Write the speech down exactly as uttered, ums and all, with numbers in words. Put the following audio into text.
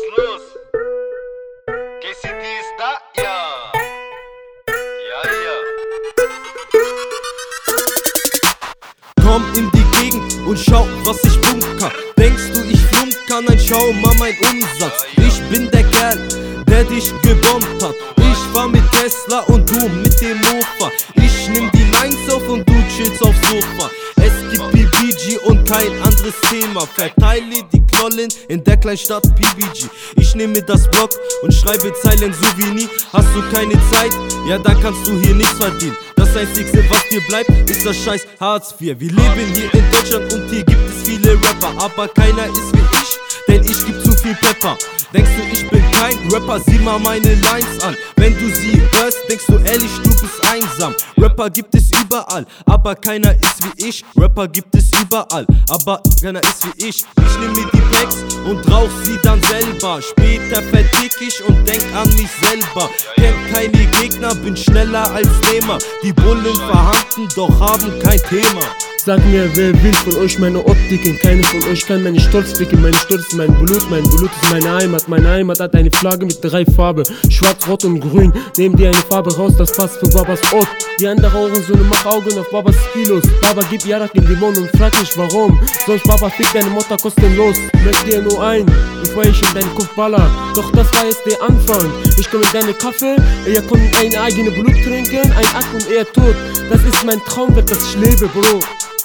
los? K C D ist da? Ja. Ja, ja. Komm in die Gegend und schau, was ich bunker. Denkst du, ich flunker? Nein, schau mal mein Umsatz. Ich bin der Kerl, der dich gebombt hat. Ich fahr mit Tesla und du mit dem Mofa. Ich nimm die Lines auf und du chillst aufs Sofa. Es gibt P B G und kein anderes Thema. Verteile die Knollen in der Kleinstadt P B G. Ich nehme das Block und schreibe Zeilen so wie nie. Hast du keine Zeit? Ja, dann kannst du hier nichts verdienen. Das Einzige, was dir bleibt, ist das scheiß Hartz vier. Wir leben hier in Deutschland und hier gibt es viele Rapper, aber keiner ist wie ich, denn ich geb zu viel Pepper. Denkst du, ich bin kein Rapper? Sieh mal meine Lines an. Wenn du sie hörst, denkst du ehrlich, du bist einsam. Rapper gibt es überall, aber keiner ist wie ich. Rapper gibt es überall, aber keiner ist wie ich. Ich nehm mir die Packs und rauch sie dann selber. Später vertick ich und denk an mich selber. Kenn keine Gegner, bin schneller als Nehmer. Die Bullen vorhanden, doch haben kein Thema. Sag mir, wer will von euch meine Optiken? Keine von euch kann meine Stolz ficken. Mein Stolz ist mein Blut, mein Blut ist meine Heimat. Meine Heimat hat eine Flagge mit drei Farben, schwarz, rot und grün. Nehm dir eine Farbe raus, das passt für Babas Ort. Die andere Ohrensöhne, mach Augen auf Babas Kilos. Baba gib Jarak in die Mund und frag mich warum. Sonst Baba fick deine Mutter kostenlos. Möchte dir nur ein, bevor ich in deinen Kopf baller. Doch das war jetzt der Anfang. Ich komm in deine Kaffee, ihr könnt ein eigenes Blut trinken. Ein Akt und er tot. Das ist mein Traumwerk, das ich lebe, Bro.